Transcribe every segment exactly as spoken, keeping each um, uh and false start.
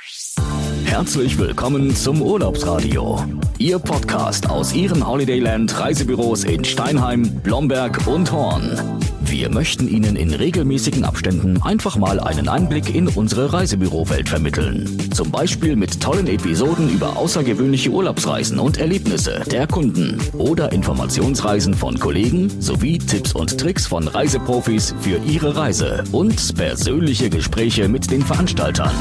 Herzlich willkommen zum Urlaubsradio. Ihr Podcast aus Ihren Holidayland Reisebüros in Steinheim, Blomberg und Horn. Wir möchten Ihnen in regelmäßigen Abständen einfach mal einen Einblick in unsere Reisebürowelt vermitteln. Zum Beispiel mit tollen Episoden über außergewöhnliche Urlaubsreisen und Erlebnisse der Kunden oder Informationsreisen von Kollegen sowie Tipps und Tricks von Reiseprofis für Ihre Reise und persönliche Gespräche mit den Veranstaltern.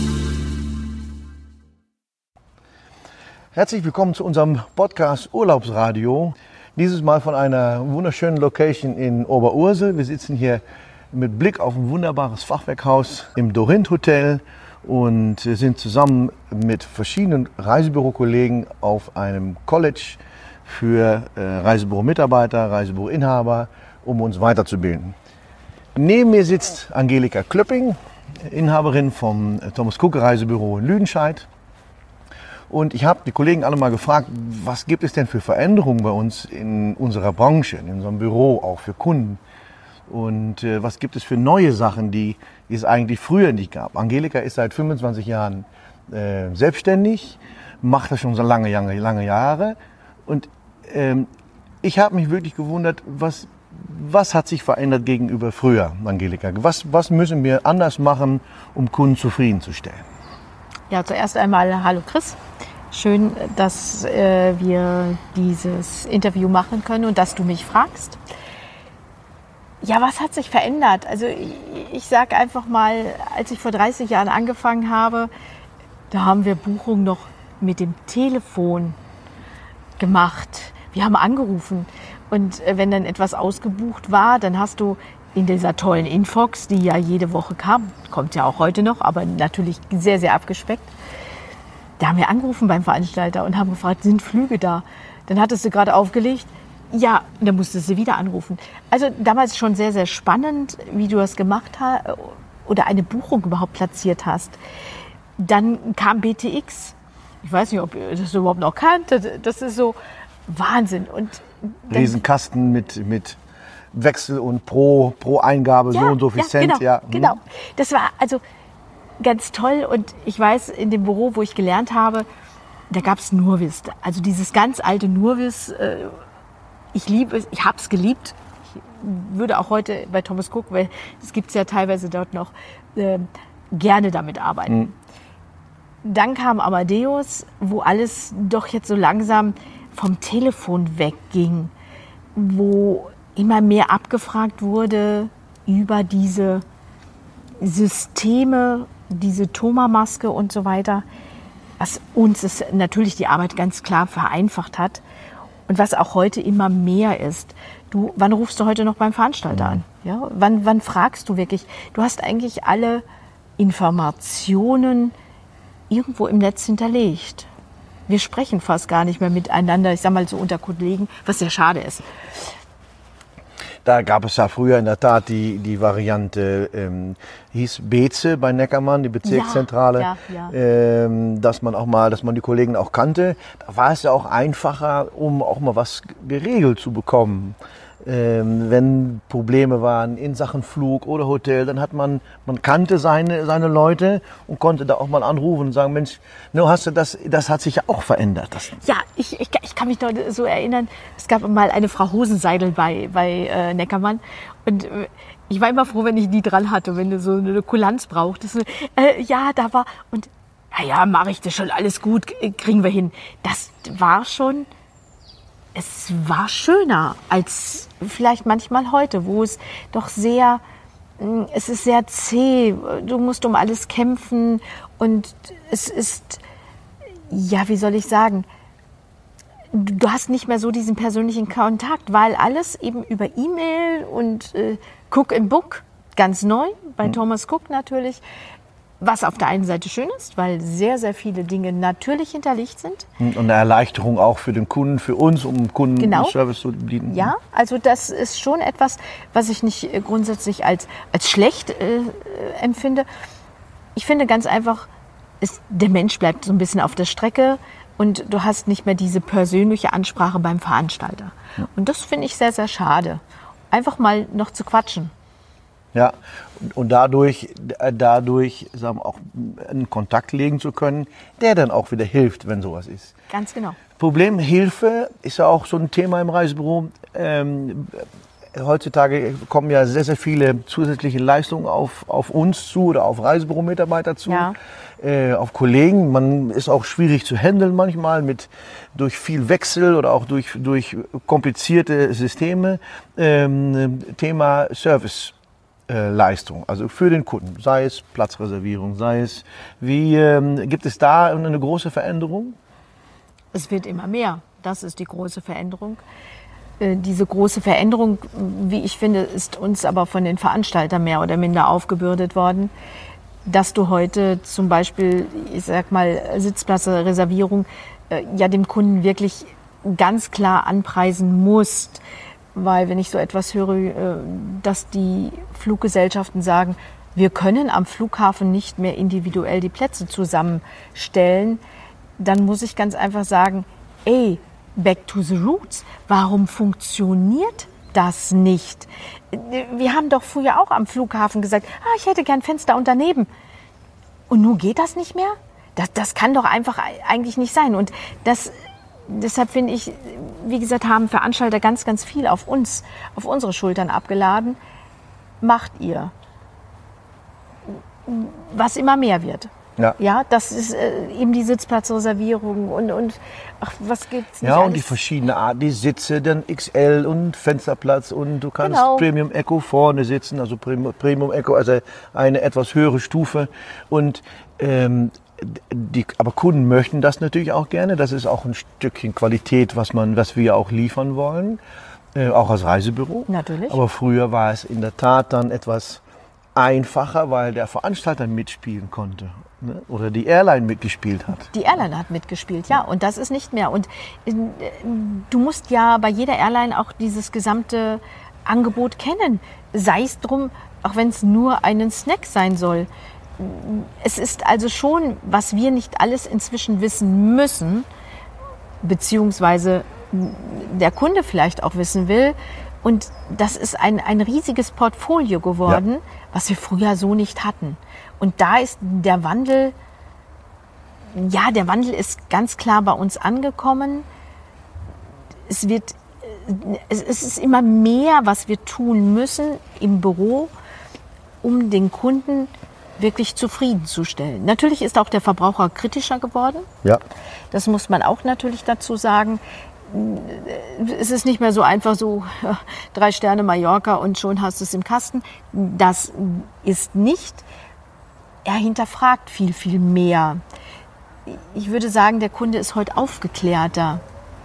Herzlich willkommen zu unserem Podcast Urlaubsradio. Dieses Mal von einer wunderschönen Location in Oberursel. Wir sitzen hier mit Blick auf ein wunderbares Fachwerkhaus im Dorint Hotel und sind zusammen mit verschiedenen Reisebürokollegen auf einem College für Reisebüro-Mitarbeiter, Reisebüro-Inhaber, um uns weiterzubilden. Neben mir sitzt Angelika Klöpping, Inhaberin vom Thomas Cook Reisebüro in Lüdenscheid. Und ich habe die Kollegen alle mal gefragt, was gibt es denn für Veränderungen bei uns in unserer Branche, in unserem Büro, auch für Kunden? Und äh, was gibt es für neue Sachen, die, die es eigentlich früher nicht gab? Angelika ist seit fünfundzwanzig Jahren äh, selbstständig, macht das schon so lange, lange, lange Jahre. Und ähm, ich habe mich wirklich gewundert, was, was hat sich verändert gegenüber früher, Angelika? Was, was müssen wir anders machen, um Kunden zufriedenzustellen? Ja, zuerst einmal hallo Chris. Schön, dass äh, wir dieses Interview machen können und dass du mich fragst. Ja, was hat sich verändert? Also ich, ich sage einfach mal, als ich vor dreißig Jahren angefangen habe, da haben wir Buchungen noch mit dem Telefon gemacht. Wir haben angerufen und äh, wenn dann etwas ausgebucht war, dann hast du in dieser tollen Infox, die ja jede Woche kam, kommt ja auch heute noch, aber natürlich sehr, sehr abgespeckt. Da haben wir angerufen beim Veranstalter und haben gefragt, sind Flüge da? Dann hattest du gerade aufgelegt. Ja, dann musstest du wieder anrufen. Also damals schon sehr, sehr spannend, wie du das gemacht hast oder eine Buchung überhaupt platziert hast. Dann kam B T X. Ich weiß nicht, ob ihr das überhaupt noch kannt. Das ist so Wahnsinn. Und Riesenkasten mit, mit Wechsel und pro, pro Eingabe ja, so und so viel ja, Cent. Genau, ja, genau. Das war also ganz toll und ich weiß, in dem Büro, wo ich gelernt habe, da gab es Nurvis. Also dieses ganz alte Nurvis, äh, ich liebe es, ich habe es geliebt. Ich würde auch heute bei Thomas Cook, weil es gibt es ja teilweise dort noch, äh, gerne damit arbeiten. Mhm. Dann kam Amadeus, wo alles doch jetzt so langsam vom Telefon wegging, wo immer mehr abgefragt wurde über diese Systeme, diese Thoma-Maske und so weiter, was uns ist natürlich die Arbeit ganz klar vereinfacht hat und was auch heute immer mehr ist. Du, wann rufst du heute noch beim Veranstalter an? Ja, wann, wann fragst du wirklich? Du hast eigentlich alle Informationen irgendwo im Netz hinterlegt. Wir sprechen fast gar nicht mehr miteinander, ich sag mal so unter Kollegen, was sehr schade ist. Da gab es ja früher in der Tat die, die Variante, ähm, hieß Beze bei Neckermann, die Bezirkszentrale, ja, ja, ja. Ähm, dass man auch mal, dass man die Kollegen auch kannte. Da war es ja auch einfacher, um auch mal was geregelt zu bekommen. Ähm, wenn Probleme waren in Sachen Flug oder Hotel, dann hat man, man kannte seine, seine Leute und konnte da auch mal anrufen und sagen, Mensch, no, hast du das, das hat sich ja auch verändert. Das ja, ich, ich, ich kann mich noch so erinnern, es gab mal eine Frau Hosenseidel bei, bei äh, Neckermann und äh, ich war immer froh, wenn ich die dran hatte, wenn du so eine Kulanz brauchtest. Äh, ja, da war, und ja, ja, mache ich das schon, alles gut, kriegen wir hin. Das war schon, es war schöner als vielleicht manchmal heute, wo es doch sehr, es ist sehr zäh, du musst um alles kämpfen und es ist, ja, wie soll ich sagen, du hast nicht mehr so diesen persönlichen Kontakt, weil alles eben über E-Mail und äh, Cook and Book, ganz neu, bei mhm. Thomas Cook natürlich, was auf der einen Seite schön ist, weil sehr, sehr viele Dinge natürlich hinterlegt sind. Und eine Erleichterung auch für den Kunden, für uns, um Kunden genau. Service zu bieten. Ja, also das ist schon etwas, was ich nicht grundsätzlich als, als schlecht äh, empfinde. Ich finde ganz einfach, ist, der Mensch bleibt so ein bisschen auf der Strecke und du hast nicht mehr diese persönliche Ansprache beim Veranstalter. Ja. Und das finde ich sehr, sehr schade. Einfach mal noch zu quatschen. Ja, und, und dadurch, dadurch sagen wir, auch einen Kontakt legen zu können, der dann auch wieder hilft, wenn sowas ist. Ganz genau. Problem Hilfe ist ja auch so ein Thema im Reisebüro. Ähm, heutzutage kommen ja sehr, sehr viele zusätzliche Leistungen auf, auf uns zu oder auf Reisebüro-Mitarbeiter zu, Ja. äh, auf Kollegen. Man ist auch schwierig zu handeln manchmal mit, durch viel Wechsel oder auch durch, durch komplizierte Systeme. Ähm, Thema Service. Leistung, also für den Kunden, sei es Platzreservierung, sei es, wie ähm, gibt es da eine große Veränderung? Es wird immer mehr. Das ist die große Veränderung. Äh, diese große Veränderung, wie ich finde, ist uns aber von den Veranstaltern mehr oder minder aufgebürdet worden, dass du heute zum Beispiel, ich sag mal, Sitzplatzreservierung äh, ja dem Kunden wirklich ganz klar anpreisen musst. Weil wenn ich so etwas höre, dass die Fluggesellschaften sagen, wir können am Flughafen nicht mehr individuell die Plätze zusammenstellen, dann muss ich ganz einfach sagen, ey, back to the roots, warum funktioniert das nicht? Wir haben doch früher auch am Flughafen gesagt, ah, ich hätte gern Fenster und daneben. Und nun geht das nicht mehr? Das, das kann doch einfach eigentlich nicht sein. Und das... Deshalb finde ich, wie gesagt, haben Veranstalter ganz, ganz viel auf uns, auf unsere Schultern abgeladen. Macht ihr. Was immer mehr wird. Ja. Ja, das ist äh, eben die Sitzplatzreservierung und, und ach, was gibt's nicht Ja, und alles? die verschiedenen Arten, die Sitze, dann X L und Fensterplatz und du kannst Genau. Premium Eco vorne sitzen, also Premium, Premium Eco, also eine etwas höhere Stufe und ähm, die, aber Kunden möchten das natürlich auch gerne. Das ist auch ein Stückchen Qualität, was man, was wir auch liefern wollen, äh, auch als Reisebüro. Natürlich. Aber früher war es in der Tat dann etwas einfacher, weil der Veranstalter mitspielen konnte, ne? Oder die Airline mitgespielt hat. Die Airline hat mitgespielt, ja, und das ist nicht mehr. Und äh, du musst ja bei jeder Airline auch dieses gesamte Angebot kennen. Sei es drum, auch wenn es nur einen Snack sein soll. Es ist also schon, was wir nicht alles inzwischen wissen müssen, beziehungsweise der Kunde vielleicht auch wissen will. Und das ist ein, ein riesiges Portfolio geworden, ja, was wir früher so nicht hatten. Und da ist der Wandel, ja, der Wandel ist ganz klar bei uns angekommen. Es wird, es ist immer mehr, was wir tun müssen im Büro, um den Kunden wirklich zufriedenzustellen. Natürlich ist auch der Verbraucher kritischer geworden. Ja. Das muss man auch natürlich dazu sagen. Es ist nicht mehr so einfach so drei Sterne Mallorca und schon hast du es im Kasten. Das ist nicht. Er hinterfragt viel, viel mehr. Ich würde sagen, der Kunde ist heute aufgeklärter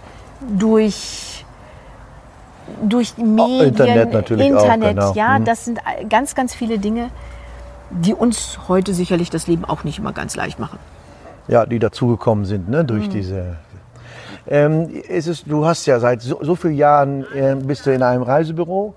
durch, durch die Medien, Internet natürlich Internet, auch, genau. Ja, Mhm. das sind ganz, ganz viele Dinge, die uns heute sicherlich das Leben auch nicht immer ganz leicht machen. Ja, die dazugekommen sind, ne, durch Mhm. diese. Ähm, ist es, du hast ja seit so, so vielen Jahren äh, bist du in einem Reisebüro.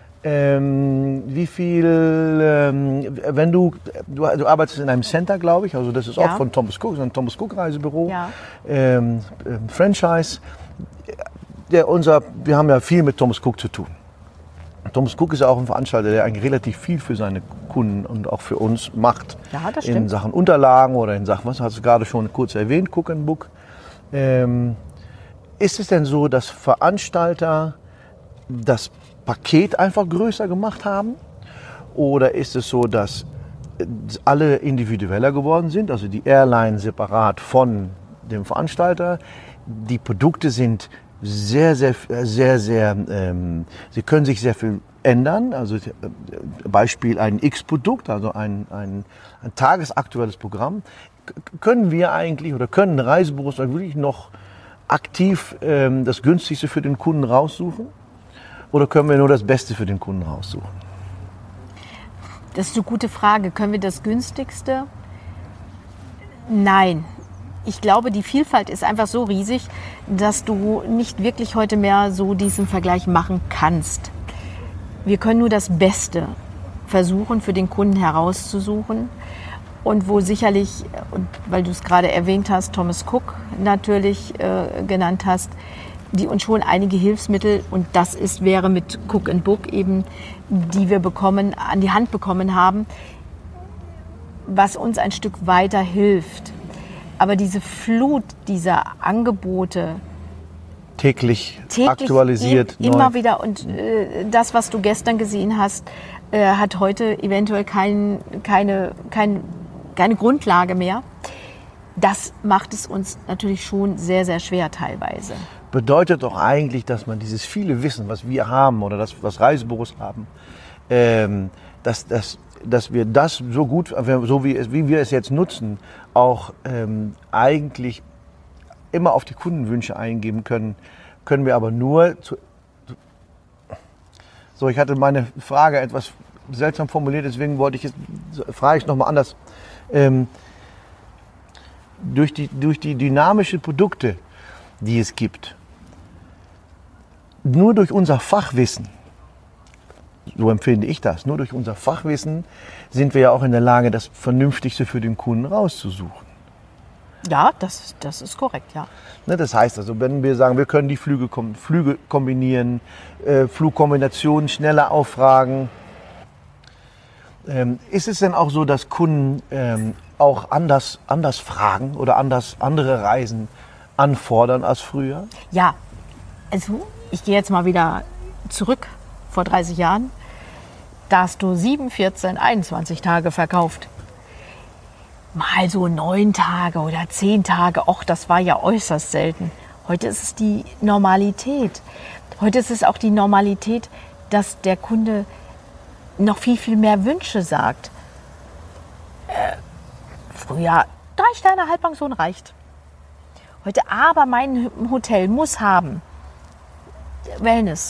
Ähm, wie viel, ähm, wenn du, du, du arbeitest in einem Center, glaube ich, also das ist Ja. auch von Thomas Cook, ein Thomas Cook Reisebüro, Ja. ähm, ähm, Franchise. Der, unser, wir haben ja viel mit Thomas Cook zu tun. Thomas Cook ist auch ein Veranstalter, der eigentlich relativ viel für seine Kunden und auch für uns macht. Ja, das in stimmt. Sachen Unterlagen oder in Sachen, was hast du gerade schon kurz erwähnt, Cook and Book. Ähm, ist es denn so, dass Veranstalter das Paket einfach größer gemacht haben? Oder ist es so, dass alle individueller geworden sind, also die Airline separat von dem Veranstalter? Die Produkte sind sehr, sehr, sehr, sehr, ähm, sie können sich sehr viel ändern. Also äh, Beispiel ein X-Produkt, also ein, ein, ein tagesaktuelles Programm. K- können wir eigentlich oder können Reisebüros wirklich noch aktiv ähm, das Günstigste für den Kunden raussuchen? Oder können wir nur das Beste für den Kunden raussuchen? Das ist eine gute Frage. Können wir das Günstigste? Nein. Ich glaube, die Vielfalt ist einfach so riesig, dass du nicht wirklich heute mehr so diesen Vergleich machen kannst. Wir können nur das Beste versuchen, für den Kunden herauszusuchen. Und wo sicherlich, und weil du es gerade erwähnt hast, Thomas Cook natürlich äh, genannt hast, die uns schon einige Hilfsmittel, und das ist, wäre mit Cook and Book eben, die wir bekommen, an die Hand bekommen haben, was uns ein Stück weiter hilft. Aber diese Flut dieser Angebote, täglich, täglich aktualisiert, i- immer wieder, und äh, das, was du gestern gesehen hast, äh, hat heute eventuell kein, keine, kein, keine Grundlage mehr. Das macht es uns natürlich schon sehr, sehr schwer teilweise. Bedeutet doch eigentlich, dass man dieses viele Wissen, was wir haben oder das, was Reisebüros haben, ähm, dass, dass, dass wir das so gut, so wie, es, wie wir es jetzt nutzen, auch ähm, eigentlich immer auf die Kundenwünsche eingeben können, können wir aber nur zu, so, ich hatte meine Frage etwas seltsam formuliert, deswegen wollte ich jetzt, frage ich nochmal anders. Ähm, durch die, durch die dynamischen Produkte, die es gibt, nur durch unser Fachwissen, so empfinde ich das, nur durch unser Fachwissen sind wir ja auch in der Lage, das Vernünftigste für den Kunden rauszusuchen. Ja, das, das ist korrekt, ja. Ne, das heißt also, wenn wir sagen, wir können die Flüge, Flüge kombinieren, äh, Flugkombinationen schneller auffragen, ähm, ist es denn auch so, dass Kunden ähm, auch anders, anders fragen oder anders andere Reisen anfordern als früher? Ja, also ich gehe jetzt mal wieder zurück vor dreißig Jahren. Da hast du sieben, vierzehn, einundzwanzig Tage verkauft. Mal so neun Tage oder zehn Tage, och, das war ja äußerst selten. Heute ist es die Normalität. Heute ist es auch die Normalität, dass der Kunde noch viel, viel mehr Wünsche sagt. Äh, früher drei Sterne Halbpension reicht. Heute aber mein Hotel muss haben Wellness.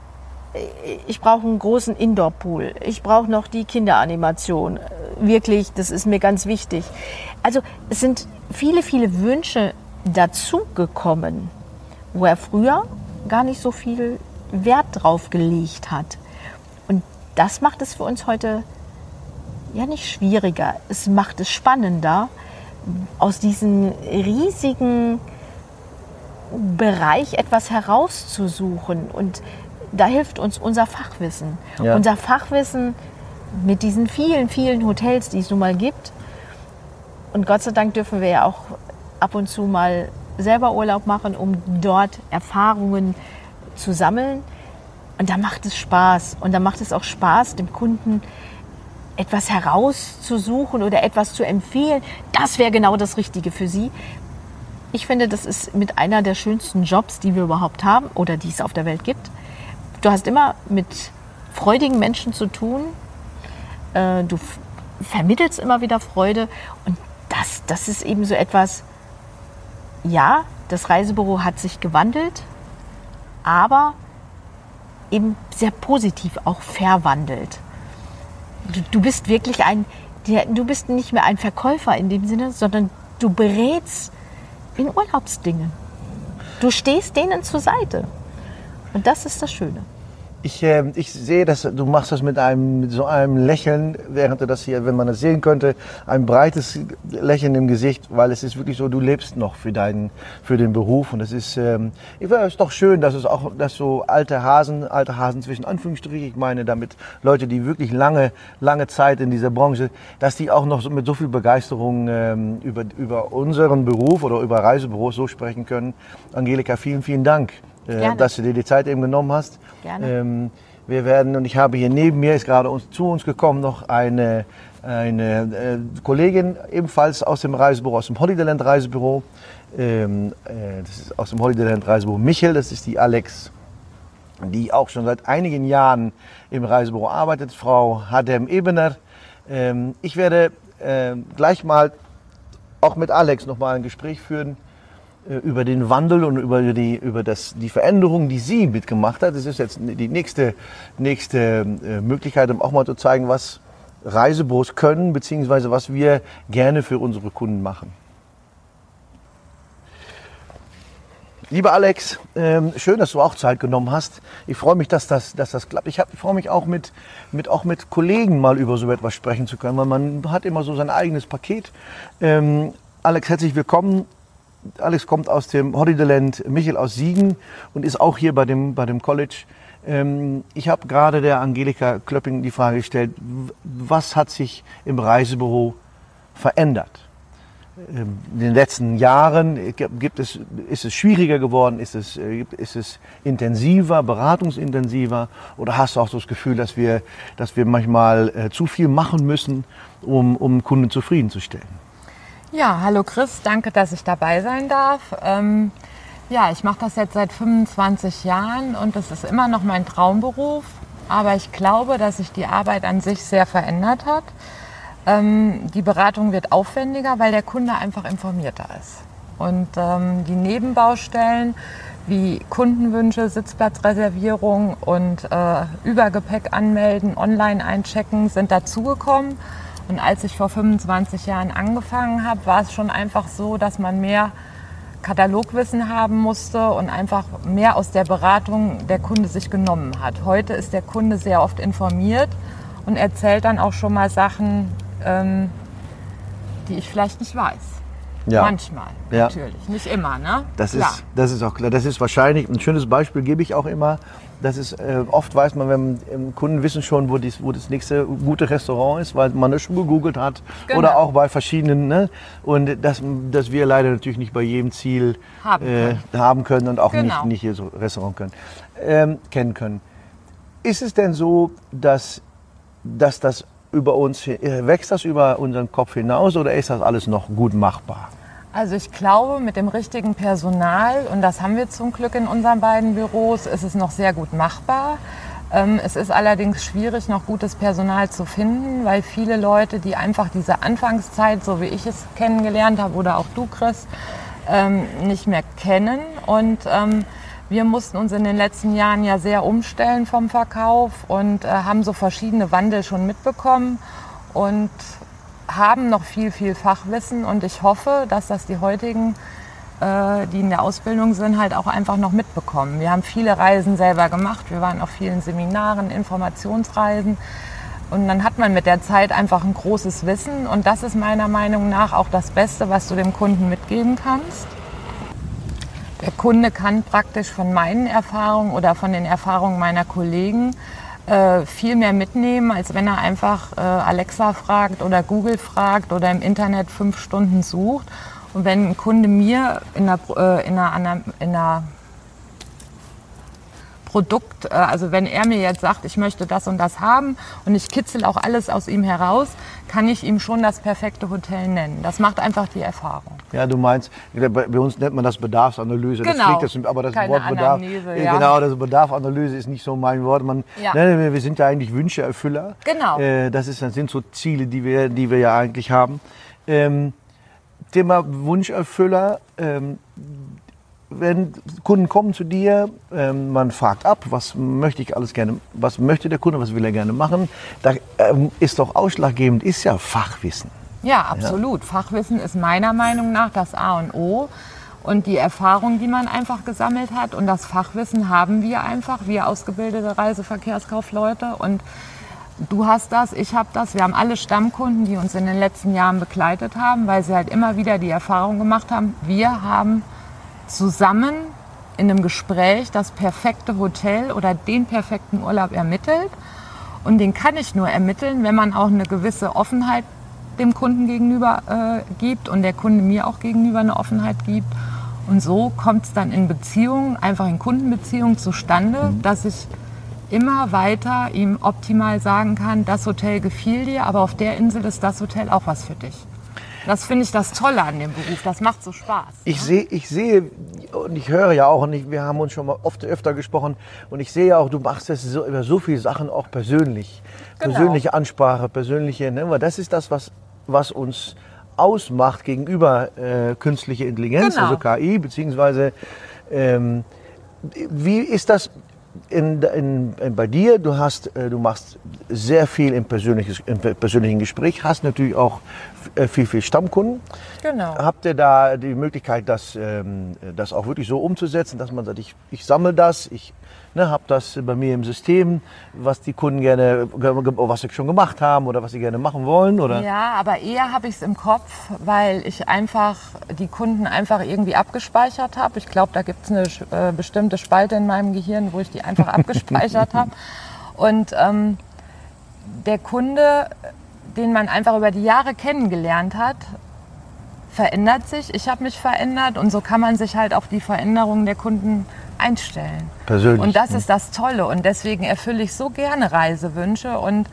Ich brauche einen großen Indoor-Pool. Ich brauche noch die Kinderanimation. Wirklich, das ist mir ganz wichtig. Also es sind viele, viele Wünsche dazugekommen, wo er früher gar nicht so viel Wert drauf gelegt hat. Und das macht es für uns heute ja nicht schwieriger. Es macht es spannender, aus diesem riesigen Bereich etwas herauszusuchen. Und da hilft uns unser Fachwissen. Ja. Unser Fachwissen mit diesen vielen, vielen Hotels, die es nun mal gibt. Und Gott sei Dank dürfen wir ja auch ab und zu mal selber Urlaub machen, um dort Erfahrungen zu sammeln. Und da macht es Spaß. Und da macht es auch Spaß, dem Kunden etwas herauszusuchen oder etwas zu empfehlen. Das wäre genau das Richtige für Sie. Ich finde, das ist mit einer der schönsten Jobs, die wir überhaupt haben oder die es auf der Welt gibt. Du hast immer mit freudigen Menschen zu tun. Du vermittelst immer wieder Freude. Und das, das ist eben so etwas, ja, das Reisebüro hat sich gewandelt, aber eben sehr positiv auch verwandelt. Du, du bist wirklich ein, du bist nicht mehr ein Verkäufer in dem Sinne, sondern du berätst in Urlaubsdingen. Du stehst denen zur Seite. Und das ist das Schöne. Ich, äh, ich sehe, dass du machst das mit einem mit so einem Lächeln, während du das hier, wenn man das sehen könnte, ein breites Lächeln im Gesicht, weil es ist wirklich so, du lebst noch für deinen, für den Beruf. Und es ist, ähm, es ist doch schön, dass es auch, dass so alte Hasen, alte Hasen zwischen Anführungsstrichen, ich meine damit Leute, die wirklich lange, lange Zeit in dieser Branche, dass die auch noch so, mit so viel Begeisterung ähm, über über unseren Beruf oder über Reisebüros so sprechen können. Angelika, vielen, vielen Dank. Gerne. Dass du dir die Zeit eben genommen hast. Gerne. Ähm, wir werden, und ich habe hier neben mir, ist gerade uns, zu uns gekommen, noch eine, eine äh, Kollegin, ebenfalls aus dem Reisebüro, aus dem Holidayland Reisebüro. Ähm, äh, das ist aus dem Holidayland Reisebüro Michel, das ist die Alex, die auch schon seit einigen Jahren im Reisebüro arbeitet, Frau Hadem Ebener. Ähm, ich werde äh, gleich mal auch mit Alex noch mal ein Gespräch führen über den Wandel und über die, über das, die Veränderung, die sie mitgemacht hat. Das ist jetzt die nächste, nächste Möglichkeit, um auch mal zu zeigen, was Reisebüros können, beziehungsweise was wir gerne für unsere Kunden machen. Lieber Alex, ähm, schön, dass du auch Zeit genommen hast. Ich freue mich, dass das, dass das klappt. Ich, hab, ich freue mich auch mit, mit, auch mit Kollegen mal über so etwas sprechen zu können, weil man hat immer so sein eigenes Paket. Ähm, Alex, herzlich willkommen. Alex kommt aus dem Holidayland, Michael aus Siegen und ist auch hier bei dem, bei dem College. Ähm, ich habe gerade der Angelika Klöpping die Frage gestellt, was hat sich im Reisebüro verändert? In den letzten Jahren gibt es, ist es schwieriger geworden, ist es, ist es intensiver, beratungsintensiver, oder hast du auch so das Gefühl, dass wir, dass wir manchmal äh, zu viel machen müssen, um, um Kunden zufriedenzustellen? Ja, hallo Chris, danke, dass ich dabei sein darf. Ähm, ja, ich mache das jetzt seit fünfundzwanzig Jahren und das ist immer noch mein Traumberuf, aber ich glaube, dass sich die Arbeit an sich sehr verändert hat. Ähm, die Beratung wird aufwendiger, weil der Kunde einfach informierter ist. Und ähm, die Nebenbaustellen wie Kundenwünsche, Sitzplatzreservierung und äh, Übergepäck anmelden, online einchecken sind dazugekommen. Und als ich vor fünfundzwanzig Jahren angefangen habe, war es schon einfach so, dass man mehr Katalogwissen haben musste und einfach mehr aus der Beratung der Kunde sich genommen hat. Heute ist der Kunde sehr oft informiert und erzählt dann auch schon mal Sachen, ähm, die ich vielleicht nicht weiß. Ja. Manchmal, Ja. natürlich. Nicht immer, ne? Das Klar. ist, das ist auch klar. Das ist wahrscheinlich, ein schönes Beispiel gebe ich auch immer. Das ist, äh, oft weiß man, wenn ähm, Kunden wissen schon, wo, dies, wo das nächste gute Restaurant ist, weil man das schon gegoogelt hat. Genau. Oder auch bei verschiedenen. Ne? Und das, dass wir leider natürlich nicht bei jedem Ziel Haben äh, können. haben können und auch Genau. nicht, nicht hier so Restaurant können, ähm, kennen können. Ist es denn so, dass, dass das über uns, äh, wächst das über unseren Kopf hinaus oder ist das alles noch gut machbar? Also ich glaube, mit dem richtigen Personal, und das haben wir zum Glück in unseren beiden Büros, ist es noch sehr gut machbar. Ähm, es ist allerdings schwierig, noch gutes Personal zu finden, weil viele Leute, die einfach diese Anfangszeit, so wie ich es kennengelernt habe, oder auch du, Chris, ähm, nicht mehr kennen. Und ähm, wir mussten uns in den letzten Jahren ja sehr umstellen vom Verkauf und äh, haben so verschiedene Wandel schon mitbekommen und haben noch viel, viel Fachwissen. Und ich hoffe, dass das die heutigen, äh, die in der Ausbildung sind, halt auch einfach noch mitbekommen. Wir haben viele Reisen selber gemacht. Wir waren auf vielen Seminaren, Informationsreisen. Und dann hat man mit der Zeit einfach ein großes Wissen. Und das ist meiner Meinung nach auch das Beste, was du dem Kunden mitgeben kannst. Der Kunde kann praktisch von meinen Erfahrungen oder von den Erfahrungen meiner Kollegen äh, viel mehr mitnehmen, als wenn er einfach äh, Alexa fragt oder Google fragt oder im Internet fünf Stunden sucht. Und wenn ein Kunde mir in einer, äh, in einer, in einer Produkt, äh, also wenn er mir jetzt sagt, ich möchte das und das haben und ich kitzel auch alles aus ihm heraus, kann ich ihm schon das perfekte Hotel nennen. Das macht einfach die Erfahrung. Ja, du meinst, bei uns nennt man das Bedarfsanalyse. Genau. Das fliegt, das, aber das Keine Wort Bedarf, Anamnese, äh, ja. genau, das Bedarfsanalyse ist nicht so mein Wort. Man, Ja. ne, wir sind ja eigentlich Wünscheerfüller. Genau. Äh, das, ist, das sind so Ziele, die wir, die wir ja eigentlich haben. Ähm, Thema Wunscherfüller. Ähm, wenn Kunden kommen zu dir, ähm, man fragt ab, was möchte ich alles gerne, was möchte der Kunde, was will er gerne machen. Da ähm, ist doch ausschlaggebend, ist ja Fachwissen. Ja, absolut. Ja. Fachwissen ist meiner Meinung nach das A und O. Und die Erfahrung, die man einfach gesammelt hat. Und das Fachwissen haben wir einfach, wir ausgebildete Reiseverkehrskaufleute. Und du hast das, ich habe das. Wir haben alle Stammkunden, die uns in den letzten Jahren begleitet haben, weil sie halt immer wieder die Erfahrung gemacht haben, wir haben zusammen in einem Gespräch das perfekte Hotel oder den perfekten Urlaub ermittelt. Und den kann ich nur ermitteln, wenn man auch eine gewisse Offenheit dem Kunden gegenüber äh, gibt und der Kunde mir auch gegenüber eine Offenheit gibt. Und so kommt es dann in Beziehungen, einfach in Kundenbeziehungen zustande, mhm. dass ich immer weiter ihm optimal sagen kann, das Hotel gefiel dir, aber auf der Insel ist das Hotel auch was für dich. Das finde ich das Tolle an dem Beruf, das macht so Spaß. Ich ne? sehe, ich sehe und ich höre ja auch, und ich, wir haben uns schon mal oft öfter gesprochen, und ich sehe ja auch, du machst das so, über so viele Sachen auch persönlich. Genau. Persönliche Ansprache, persönliche, ne? Weil das ist das, was, was uns ausmacht gegenüber äh, künstlicher Intelligenz, genau. Also K I, beziehungsweise ähm, wie ist das in, in, in, bei dir? Du, hast, äh, du machst sehr viel im, persönliches, im persönlichen Gespräch, hast natürlich auch äh, viel, viel Stammkunden. Genau. Habt ihr da die Möglichkeit, das, ähm, das auch wirklich so umzusetzen, dass man sagt, ich, ich sammle das, ich ne, habe das bei mir im System, was die Kunden gerne, was sie schon gemacht haben oder was sie gerne machen wollen, oder? Ja, aber eher habe ich es im Kopf, weil ich einfach die Kunden einfach irgendwie abgespeichert habe. Ich glaube, da gibt es eine äh, bestimmte Spalte in meinem Gehirn, wo ich die einfach abgespeichert habe. Und ähm, der Kunde, den man einfach über die Jahre kennengelernt hat, verändert sich. Ich habe mich verändert und so kann man sich halt auf die Veränderungen der Kunden einstellen. Persönlich. Und das ist das Tolle und deswegen erfülle ich so gerne Reisewünsche und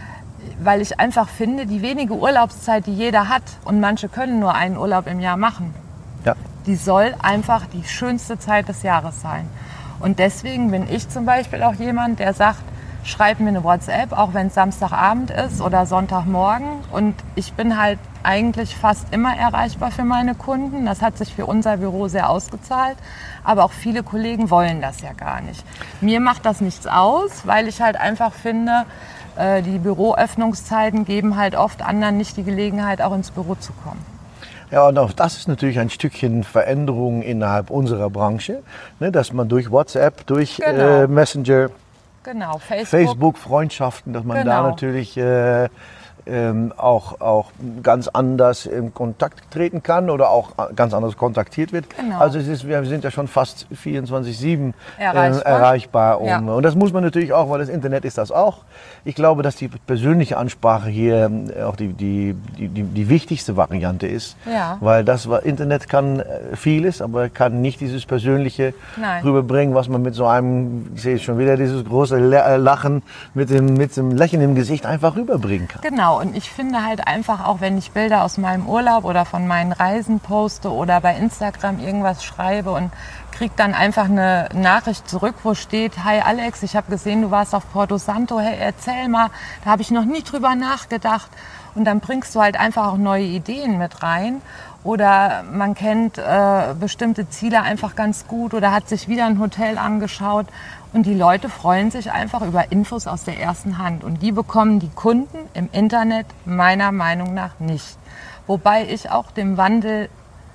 weil ich einfach finde, die wenige Urlaubszeit, die jeder hat und manche können nur einen Urlaub im Jahr machen, Ja. die soll einfach die schönste Zeit des Jahres sein. Und deswegen bin ich zum Beispiel auch jemand, der sagt, schreib mir eine WhatsApp, auch wenn es Samstagabend ist oder Sonntagmorgen. Und ich bin halt eigentlich fast immer erreichbar für meine Kunden. Das hat sich für unser Büro sehr ausgezahlt. Aber auch viele Kollegen wollen das ja gar nicht. Mir macht das nichts aus, weil ich halt einfach finde, die Büroöffnungszeiten geben halt oft anderen nicht die Gelegenheit, auch ins Büro zu kommen. Ja, und auch das ist natürlich ein Stückchen Veränderung innerhalb unserer Branche, ne, dass man durch WhatsApp, durch Genau. äh, Messenger, Genau, Facebook. Facebook-Freundschaften, dass man Genau. da natürlich äh, ähm, auch, auch ganz anders in Kontakt treten kann oder auch ganz anders kontaktiert wird. Genau. Also es ist, wir sind ja schon fast vierundzwanzig sieben Erreichbar. Äh, erreichbar. Um, Ja. Und das muss man natürlich auch, weil das Internet ist das auch. Ich glaube, dass die persönliche Ansprache hier auch die, die, die, die, die wichtigste Variante ist. Ja. Weil das Internet kann vieles, aber kann nicht dieses Persönliche Nein. rüberbringen, was man mit so einem, ich sehe schon wieder dieses große Lachen mit dem, mit dem Lächeln im Gesicht einfach rüberbringen kann. Genau, und ich finde halt einfach, auch wenn ich Bilder aus meinem Urlaub oder von meinen Reisen poste oder bei Instagram irgendwas schreibe und kriege dann einfach eine Nachricht zurück, wo steht, hi Alex, ich habe gesehen, du warst auf Porto Santo, hey, erzähl mal, da habe ich noch nie drüber nachgedacht. Und dann bringst du halt einfach auch neue Ideen mit rein. Oder man kennt äh, bestimmte Ziele einfach ganz gut oder hat sich wieder ein Hotel angeschaut. Und die Leute freuen sich einfach über Infos aus der ersten Hand. Und die bekommen die Kunden im Internet meiner Meinung nach nicht. Wobei ich auch dem Wandel,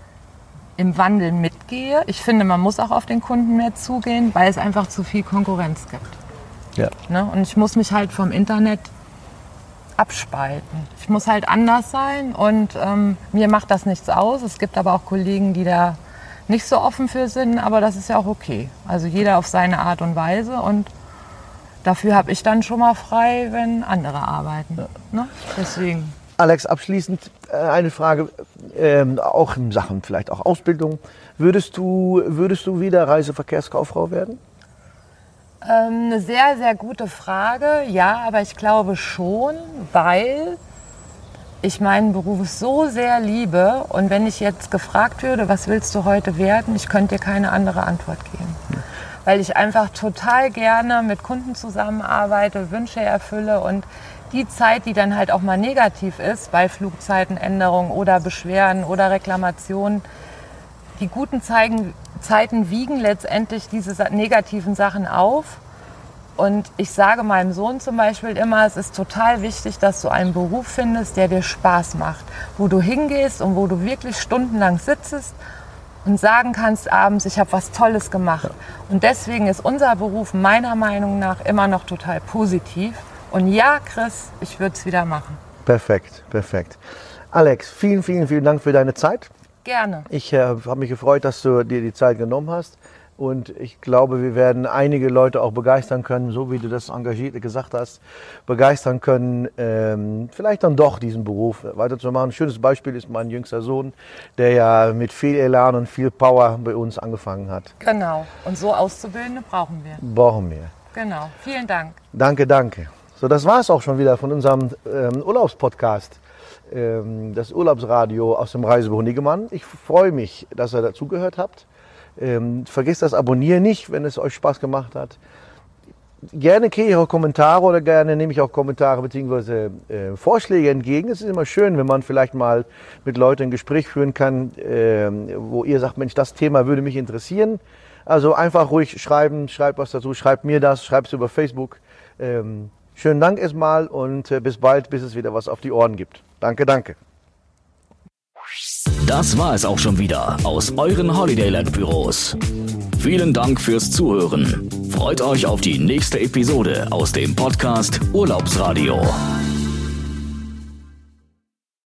im Wandel mitgehe. Ich finde, man muss auch auf den Kunden mehr zugehen, weil es einfach zu viel Konkurrenz gibt. Ja. Ne? Und ich muss mich halt vom Internet abspalten. Ich muss halt anders sein und ähm, mir macht das nichts aus. Es gibt aber auch Kollegen, die da nicht so offen für sind, aber das ist ja auch okay. Also jeder auf seine Art und Weise und dafür habe ich dann schon mal frei, wenn andere arbeiten. Ja. Ne? Deswegen. Alex, abschließend äh, eine Frage, ähm, auch in Sachen vielleicht auch Ausbildung. Würdest du, würdest du wieder Reiseverkehrskauffrau werden? Ähm, eine sehr, sehr gute Frage. Ja, aber ich glaube schon, weil ich meinen Beruf so sehr liebe. Und wenn ich jetzt gefragt würde, was willst du heute werden, ich könnte dir keine andere Antwort geben. Ja. Weil ich einfach total gerne mit Kunden zusammenarbeite, Wünsche erfülle und die Zeit, die dann halt auch mal negativ ist, bei Flugzeitenänderungen oder Beschwerden oder Reklamationen, die guten Zeigen, Zeiten wiegen letztendlich diese negativen Sachen auf. Und ich sage meinem Sohn zum Beispiel immer, es ist total wichtig, dass du einen Beruf findest, der dir Spaß macht, wo du hingehst und wo du wirklich stundenlang sitzt und sagen kannst abends, ich habe was Tolles gemacht. Und deswegen ist unser Beruf meiner Meinung nach immer noch total positiv. Und ja, Chris, ich würde es wieder machen. Perfekt, perfekt. Alex, vielen, vielen, vielen Dank für deine Zeit. Gerne. Ich äh, habe mich gefreut, dass du dir die Zeit genommen hast. Und ich glaube, wir werden einige Leute auch begeistern können, so wie du das engagiert gesagt hast, begeistern können, ähm, vielleicht dann doch diesen Beruf weiterzumachen. Ein schönes Beispiel ist mein jüngster Sohn, der ja mit viel Elan und viel Power bei uns angefangen hat. Genau. Und so Auszubildende brauchen wir. Brauchen wir. Genau. Vielen Dank. Danke, danke. So, das war es auch schon wieder von unserem ähm, Urlaubspodcast, ähm, das Urlaubsradio aus dem Reisebüro Niggemann. Ich freue mich, dass ihr dazugehört habt. Ähm, vergesst das Abonnieren nicht, wenn es euch Spaß gemacht hat. Gerne kriege ich auch Kommentare oder gerne nehme ich auch Kommentare bzw. Äh, Vorschläge entgegen. Es ist immer schön, wenn man vielleicht mal mit Leuten ein Gespräch führen kann, äh, wo ihr sagt, Mensch, das Thema würde mich interessieren. Also einfach ruhig schreiben, schreibt was dazu, schreibt mir das, schreibt es über Facebook. Ähm, Schönen Dank erstmal und bis bald, bis es wieder was auf die Ohren gibt. Danke, danke. Das war es auch schon wieder aus euren Holidayland Büros. Vielen Dank fürs Zuhören. Freut euch auf die nächste Episode aus dem Podcast Urlaubsradio.